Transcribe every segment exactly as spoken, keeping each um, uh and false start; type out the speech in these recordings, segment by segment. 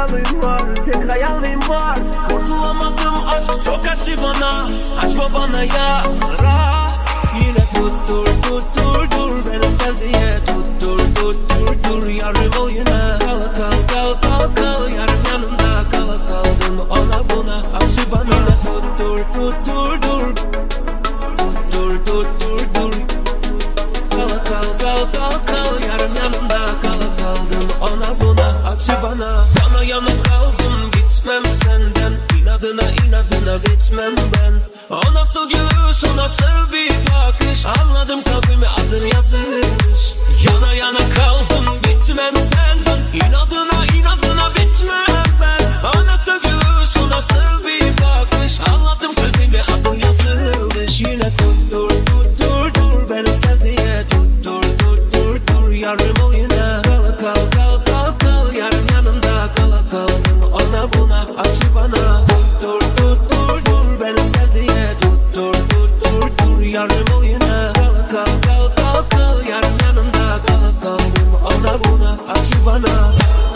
hayalim var, tek hayalim var. Kurtulamadım aşk çok acı bana. Açma bana yara. Yine tuttur tuttur dur beni sev diye. Tuttur tuttur dur yarım ol yine. Kal kal kal kal kal yarım yanımda. Kal kaldım ona buna acı bana. Yine tuttur tuttur dur. Tuttur tuttur dur. Kal kal kal kal kal yarım yanımda. Kal kaldım ona buna acı bana. Yana yana kaldım gitmem senden. İnadına inadına bitmem ben. O nasıl gülüş, o nasıl bir bakış. Anladım kalbime adın yazılmış. Yana yana kaldım bitmem senden. İnadına inadına bitmem ben. O nasıl gülüş, o nasıl bir bakış. Anladım kalbime adın yazılmış. Yine tuttur tuttur dur beni sev diye. Tuttur tuttur dur yarım ol yine. Kal kal kal kal kal yarım yanımda. Kal kaldım ona buna acı bana. Tuttur tuttur dur beni sev diye. Tuttur tuttur dur yarım ol yine. Kal kal kal kal kal yarım yanımda. Kal kaldım ona buna acı bana.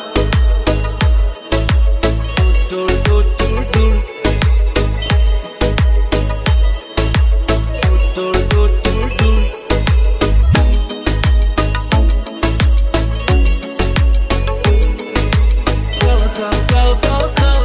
Tuttur tuttur dur. Tuttur tuttur dur. Kal kal kal kal kal.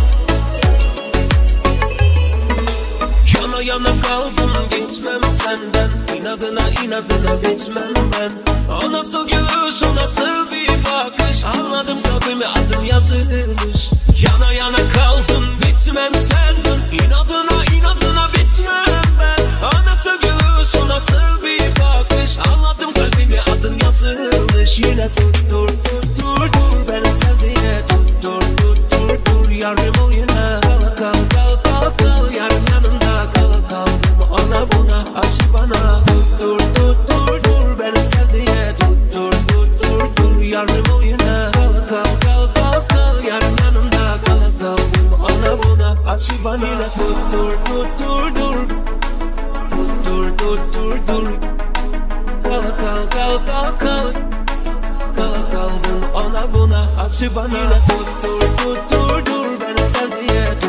Yana yana kaldım gitmem senden. İnadına inadına bitmem ben. O nasıl gülüş, o nasıl bir bakış. Anladım kalbime adın yazılmış. Yana yana kaldım bitmem senden. İnadına inadına bitmem ben. O nasıl gülüş, o nasıl bir bakış. Anladım kalbime adın yazılmış. Yine tuttur tuttur dur beni sev diye. Tuttur tuttur dur yarım ol yine. Kal kal kal kal kal yarım yanımda. Kal kaldım ona buna acı bana. Tuttur tuttur dur beni sev diye. Tuttur tuttur dur yarım ol yine. Kal kal kal kal kal yarım yanımda. Kal kaldım ona buna acı bana. Yine tuttur tuttur dur. Tuttur tuttur dur. Kal kal kal kal kal. Kal kaldım ona buna acı bana. Yine tuttur tuttur dur beni sev diye.